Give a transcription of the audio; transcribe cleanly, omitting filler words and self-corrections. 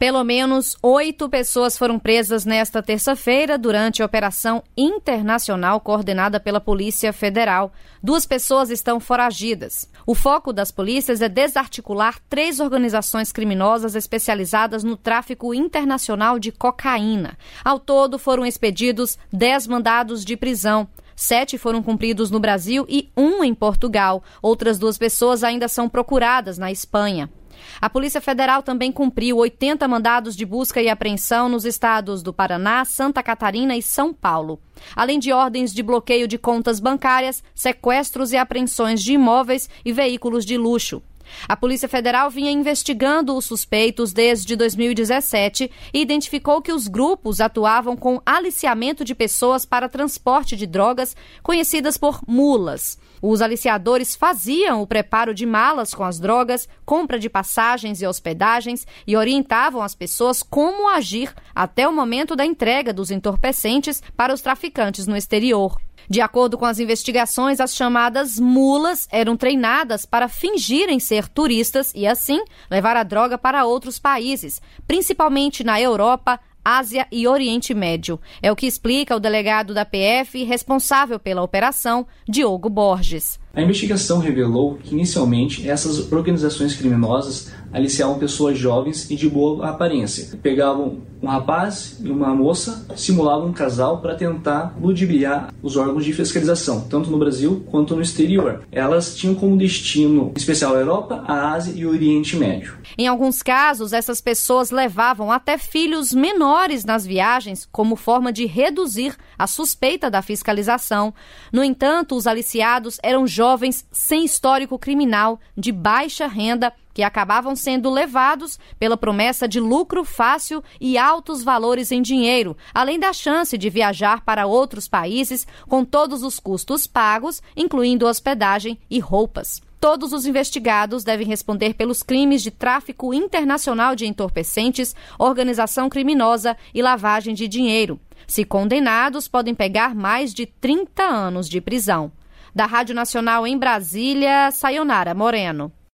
Pelo menos 8 pessoas foram presas nesta terça-feira durante a operação internacional coordenada pela Polícia Federal. 2 pessoas estão foragidas. O foco das polícias é desarticular 3 organizações criminosas especializadas no tráfico internacional de cocaína. Ao todo, foram expedidos 10 mandados de prisão. 7 foram cumpridos no Brasil e 1 em Portugal. Outras 2 pessoas ainda são procuradas na Espanha. A Polícia Federal também cumpriu 80 mandados de busca e apreensão nos estados do Paraná, Santa Catarina e São Paulo. Além de ordens de bloqueio de contas bancárias, sequestros e apreensões de imóveis e veículos de luxo. A Polícia Federal vinha investigando os suspeitos desde 2017 e identificou que os grupos atuavam com aliciamento de pessoas para transporte de drogas, conhecidas por mulas. Os aliciadores faziam o preparo de malas com as drogas, compra de passagens e hospedagens e orientavam as pessoas como agir até o momento da entrega dos entorpecentes para os traficantes no exterior. De acordo com as investigações, as chamadas mulas eram treinadas para fingirem ser turistas e, assim, levar a droga para outros países, principalmente na Europa, Ásia e Oriente Médio. É o que explica o delegado da PF responsável pela operação, Diogo Borges. A investigação revelou que, inicialmente, essas organizações criminosas aliciavam pessoas jovens e de boa aparência. Pegavam um rapaz e uma moça, simulavam um casal para tentar ludibriar os órgãos de fiscalização, tanto no Brasil quanto no exterior. Elas tinham como destino especial a Europa, a Ásia e o Oriente Médio. Em alguns casos, essas pessoas levavam até filhos menores nas viagens como forma de reduzir a suspeita da fiscalização. No entanto, os aliciados eram jovens sem histórico criminal, de baixa renda, que acabavam sendo levados pela promessa de lucro fácil e altos valores em dinheiro, além da chance de viajar para outros países com todos os custos pagos, incluindo hospedagem e roupas. Todos os investigados devem responder pelos crimes de tráfico internacional de entorpecentes, organização criminosa e lavagem de dinheiro. Se condenados, podem pegar mais de 30 anos de prisão. Da Rádio Nacional em Brasília, Sayonara Moreno.